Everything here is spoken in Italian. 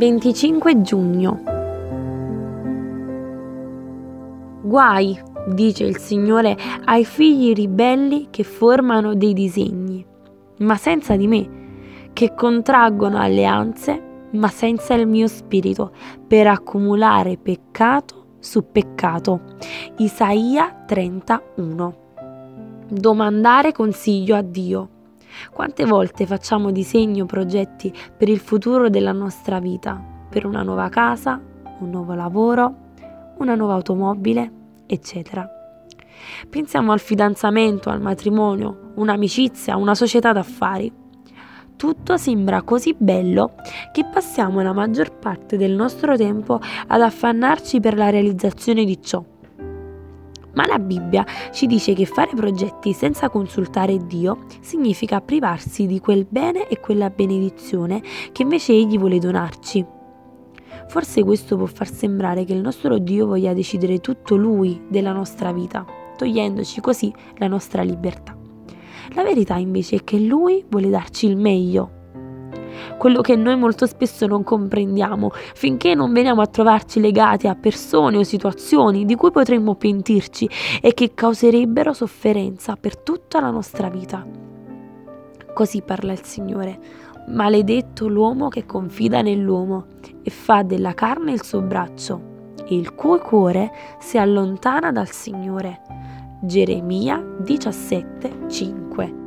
25 giugno. Guai, dice il Signore, ai figli ribelli che formano dei disegni, ma senza di me, che contraggono alleanze, ma senza il mio spirito, per accumulare peccato su peccato. Isaia 31. Domandare consiglio a Dio. Quante volte facciamo disegni o progetti per il futuro della nostra vita, per una nuova casa, un nuovo lavoro, una nuova automobile, eccetera. Pensiamo al fidanzamento, al matrimonio, un'amicizia, una società d'affari. Tutto sembra così bello che passiamo la maggior parte del nostro tempo ad affannarci per la realizzazione di ciò. Ma la Bibbia ci dice che fare progetti senza consultare Dio significa privarsi di quel bene e quella benedizione che invece Egli vuole donarci. Forse questo può far sembrare che il nostro Dio voglia decidere tutto Lui della nostra vita, togliendoci così la nostra libertà. La verità invece è che Lui vuole darci il meglio, quello che noi molto spesso non comprendiamo, finché non veniamo a trovarci legati a persone o situazioni di cui potremmo pentirci e che causerebbero sofferenza per tutta la nostra vita. Così parla il Signore: maledetto l'uomo che confida nell'uomo e fa della carne il suo braccio, e il cui cuore si allontana dal Signore. Geremia 17:5.